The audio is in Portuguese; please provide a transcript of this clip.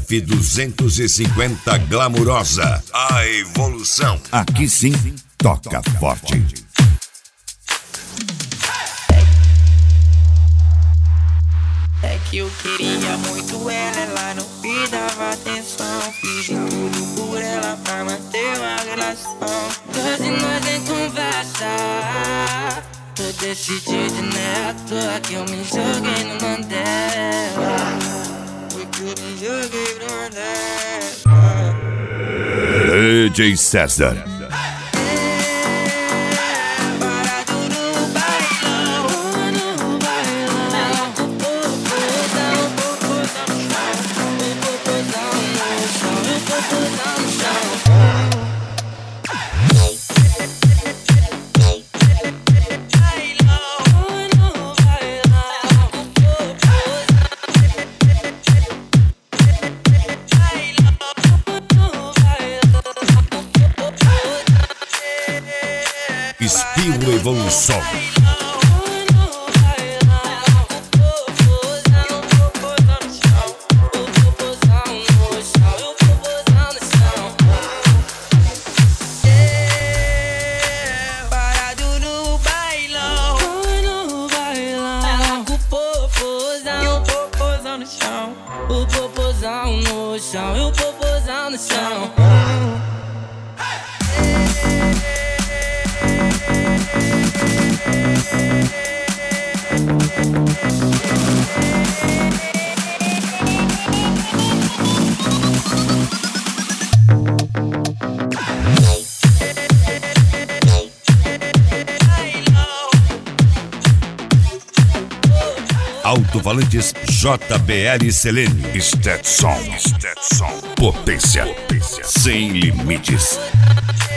F250 Glamurosa, a evolução. Aqui sim, toca forte. É que eu queria muito ela não me dava atenção. Fiz de tudo por ela pra manter uma relação. Hoje nós nem conversa. Tô decidido, né? À toa que eu me joguei no Mandela. Foi que eu me joguei no Mandela. DJ César. Espirro Evolução. Parado no bailão, ela com o popozão e o popozão no chão. O popozão no chão e o popozão no chão. Alto-falantes JBL Selene. Stetson. Potência sem limites.